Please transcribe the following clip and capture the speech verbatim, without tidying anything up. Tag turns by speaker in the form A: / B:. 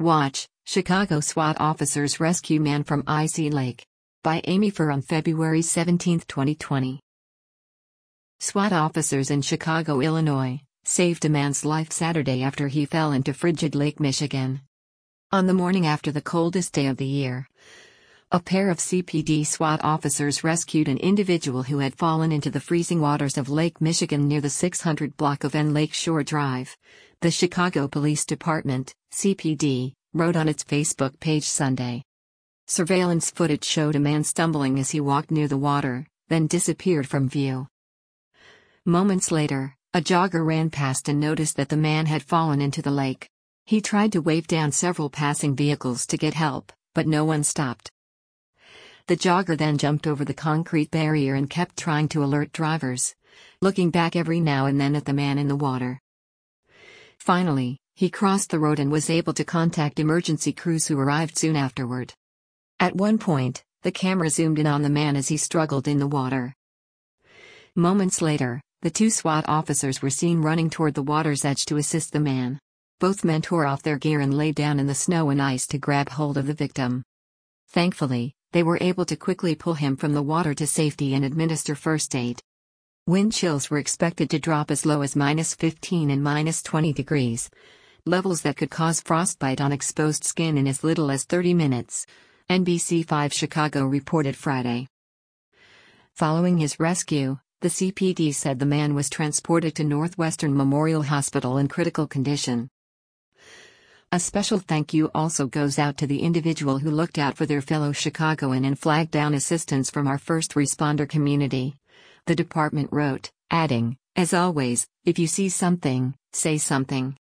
A: Watch, Chicago SWAT officers rescue man from icy lake. By Amy Furr on February seventeenth, twenty twenty. SWAT officers in Chicago, Illinois, saved a man's life Saturday after he fell into frigid Lake Michigan. On the morning after the coldest day of the year, a pair of C P D SWAT officers rescued an individual who had fallen into the freezing waters of Lake Michigan near the six hundred block of N Lake Shore Drive. The Chicago Police Department, C P D, wrote on its Facebook page Sunday. Surveillance footage showed a man stumbling as he walked near the water, then disappeared from view. Moments later, a jogger ran past and noticed that the man had fallen into the lake. He tried to wave down several passing vehicles to get help, but no one stopped. The jogger then jumped over the concrete barrier and kept trying to alert drivers, looking back every now and then at the man in the water. Finally, he crossed the road and was able to contact emergency crews who arrived soon afterward. At one point, the camera zoomed in on the man as he struggled in the water. Moments later, the two SWAT officers were seen running toward the water's edge to assist the man. Both men tore off their gear and lay down in the snow and ice to grab hold of the victim. Thankfully, they were able to quickly pull him from the water to safety and administer first aid. Wind chills were expected to drop as low as minus fifteen and minus twenty degrees, levels that could cause frostbite on exposed skin in as little as thirty minutes, N B C five Chicago reported Friday. Following his rescue, the C P D said the man was transported to Northwestern Memorial Hospital in critical condition. A special thank you also goes out to the individual who looked out for their fellow Chicagoan and flagged down assistance from our first responder community, the department wrote, adding, as always, if you see something, say something.